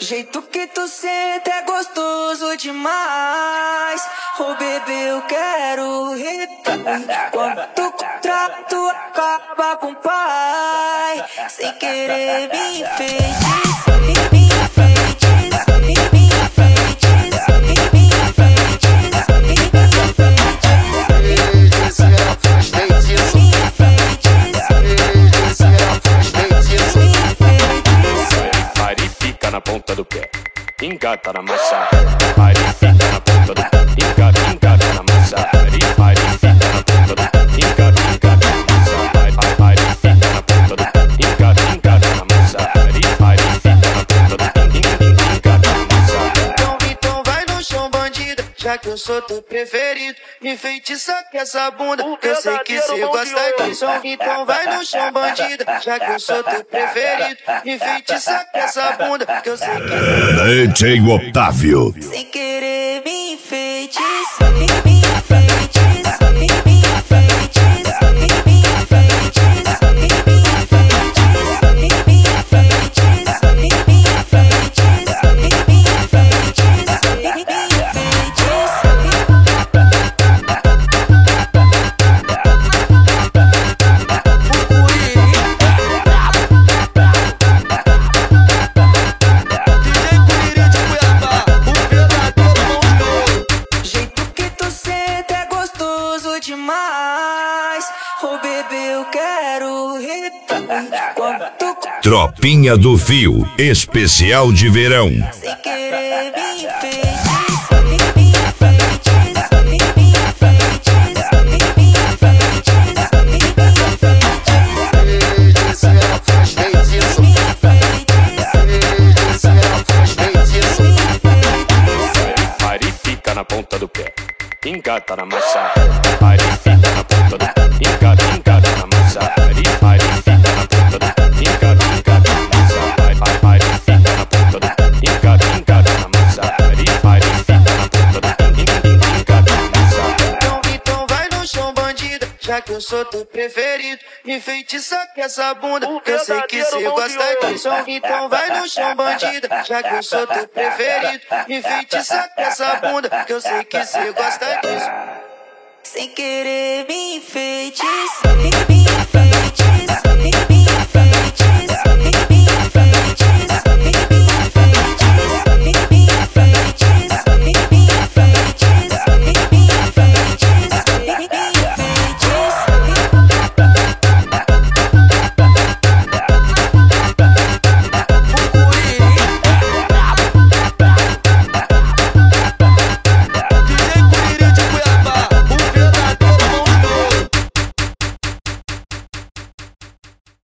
jeito que tu senta é gostoso demais. Oh bebê, eu quero repetir. Quando tu contrato acaba com o pai, sem querer me enfeitiça, me enfeitiça, me enfeitiça, me enfeitiça, me enfeitiça. Pare fica na ponta do pé, engata na massa. Pare fica na ponta do pé, engata na massa. Pare fica na ponta do pé, engata na massa. Pare fica na ponta do pé, engata na massa. Pare fica na ponta do pé, engata na massa. Então vai no chão, bandida, já que eu sou teu preferido. Me enfeitiça com essa bunda, que eu sei que cê gosta disso. Então vai no chão, bandida, já que eu sou teu preferido. Me enfeitiça com essa bunda, que eu sei que DJ Otávio. Sem querer me enfeitiça, me enfeitiça, me enfeitiça, me enfeitiça, me enfeitiça, me enfeitiça, me enfeitiça, me enfeitiça, me enfeitiça. Jeito que tu senta é gostoso demais. Oh bebê, eu quero repetir. Quando tu Tropinha do Fio, especial de verão. sem querer me enfeitiça, me enfeitiça, me enfeitiça, me enfeitiça, me enfeitiça. Pare fica na ponta do pé, engata na massa. Pare fica na ponta do pé, engata na massa. Pare fica na ponta do pé, engata na massa. Pare fica na ponta do pé, engata na massa. Pare fica na ponta do pé, engata na massa. Então vai no chão, bandida, já que eu sou teu preferido. Me enfeitiça com essa bunda, que eu sei que cê gosta disso. Então vai no chão, bandida, já que eu sou teu preferido. Me enfeitiça com essa bunda, que eu sei que cê gosta disso. Sem querer me enfeitiça, me enfeitiça.